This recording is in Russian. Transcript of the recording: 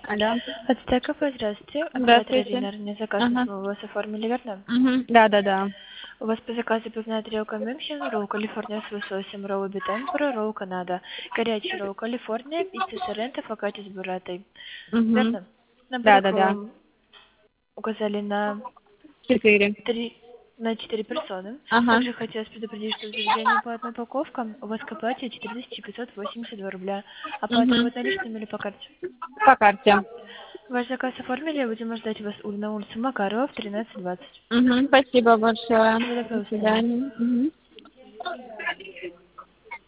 Алло. Ацтеков, здравствуйте. Оператор Здравствуйте. Ирина, мне заказ Ага. мы у вас оформили, верно? Да. У вас по заказу пивная тарелка Мюнхен, ролл Калифорния с лососем, ролл Битемпера, ролл Канада, горячий ролл Калифорния, пицца Соренто, фокаччо с буратой. Угу. Верно? Набор Да. указали на 4. на 4 персоны. Ага. Также хотелось предупредить, что в заведении по одной упаковкам у вас к оплате 4582 рубля. Оплата Угу. будет наличными или по карте? По карте. Ваш заказ оформили, будем ждать вас на улице Макарова в 13:20. Угу. Спасибо большое. Всего До доброго, до свидания. свидания. Угу.